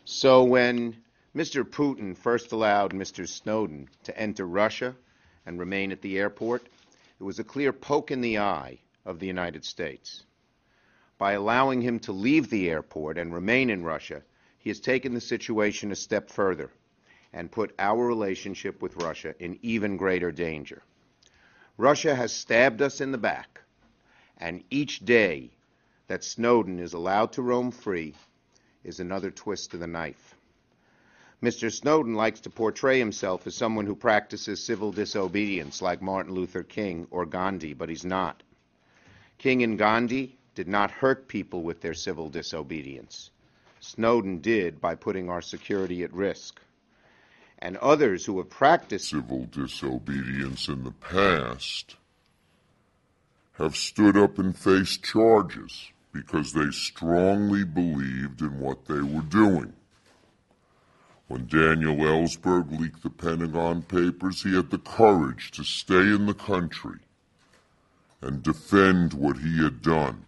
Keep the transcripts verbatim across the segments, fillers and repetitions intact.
So when Mister Putin first allowed Mister Snowden to enter Russia and remain at the airport, it was a clear poke in the eye of the United States. By allowing him to leave the airport and remain in Russia, he has taken the situation a step further and put our relationship with Russia in even greater danger. Russia has stabbed us in the back, and each day that Snowden is allowed to roam free is another twist to the knife. Mister Snowden likes to portray himself as someone who practices civil disobedience like Martin Luther King or Gandhi, but he's not. King and Gandhi did not hurt people with their civil disobedience. Snowden did by putting our security at risk. And others who have practiced civil disobedience in the past have stood up and faced charges because they strongly believed in what they were doing. When Daniel Ellsberg leaked the Pentagon Papers, he had the courage to stay in the country and defend what he had done.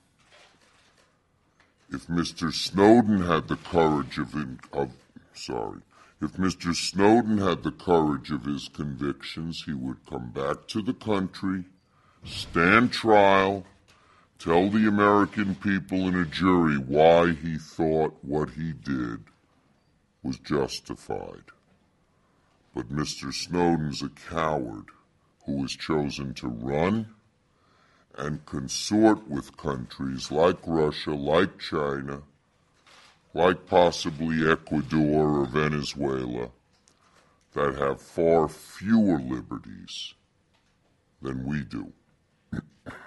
If Mister Snowden had the courage of, of sorry, if Mister Snowden had the courage of his convictions, he would come back to the country, stand trial, tell the American people in a jury why he thought what he did was justified. But Mister Snowden's a coward who has chosen to run and consort with countries like Russia, like China, like possibly Ecuador or Venezuela, that have far fewer liberties than we do.